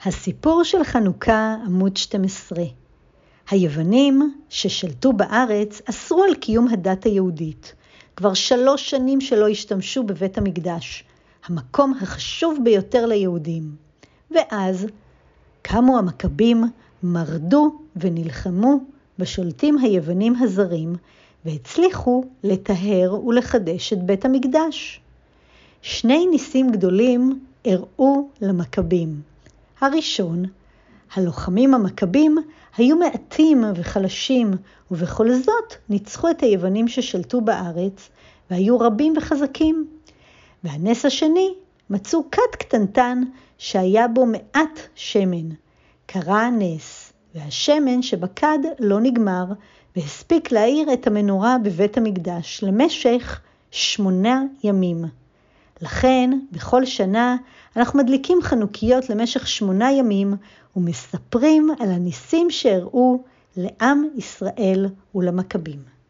הסיפור של חנוכה, עמוד 12. היוונים ששלטו בארץ אסרו על קיום הדת היהודית. כבר 3 שנים שלא השתמשו בבית המקדש, המקום החשוב ביותר ליהודים. ואז קמו המכבים, מרדו ונלחמו בשולטים היוונים הזרים, והצליחו לטהר ולחדש את בית המקדש. 2 ניסים גדולים הראו למכבים. הראשון, הלוחמים המכבים היו מעטים וחלשים, ובכל זאת ניצחו את היוונים ששלטו בארץ, והיו רבים וחזקים. והנס השני, מצאו כד קטנטן שהיה בו מעט שמן. קרה הנס, והשמן שבכד לא נגמר, והספיק להאיר את המנורה בבית המקדש למשך 8 ימים. לכן, בכל שנה אנחנו מדליקים חנוכיות למשך 8 ימים, ומספרים על הניסים שהראו לעם ישראל ולמכבים.